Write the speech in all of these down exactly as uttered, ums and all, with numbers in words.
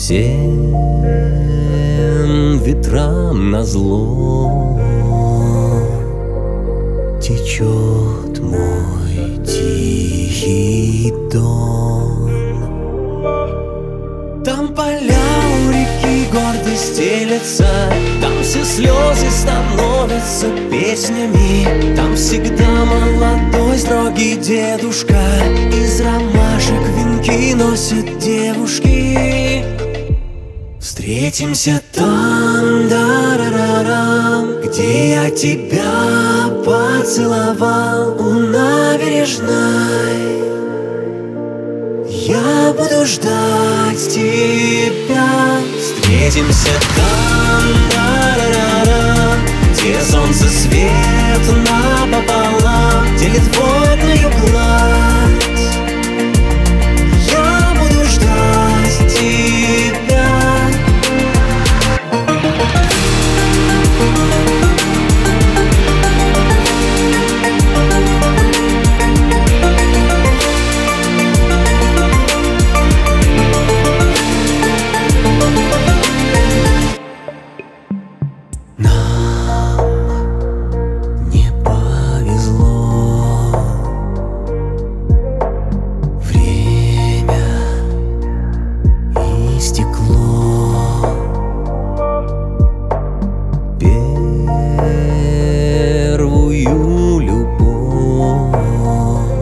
Всем ветрам назло течет мой тихий дон. Там поля у реки гордо стелятся, там все слезы становятся песнями. Там всегда молодой строгий дедушка, из ромашек венки носит девушки. Встретимся там, да-ра-ра-рам, где я тебя поцеловал у набережной. Я буду ждать тебя. Встретимся там, да-ра-ра-рам, где солнце свет напополам делит водную гладь. Я буду ждать тебя. Первую любовь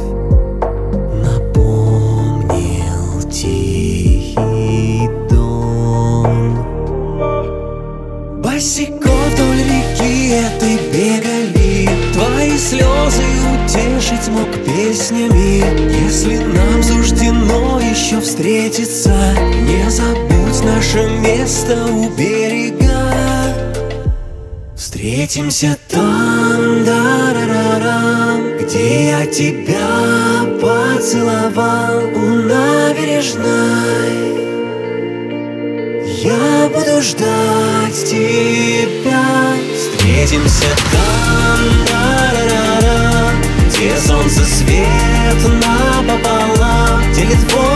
напомнил тихий дон. Босиком вдоль реки этой бегали, твои слезы утешить мог песнями. Если нам суждено еще встретиться, не забудь наше место у берега. Встретимся там, да-ра-ра-рам, где я тебя поцеловал у набережной. Я буду ждать тебя. Встретимся там, да-ра-ра-рам, где солнце свет напополам делит воду.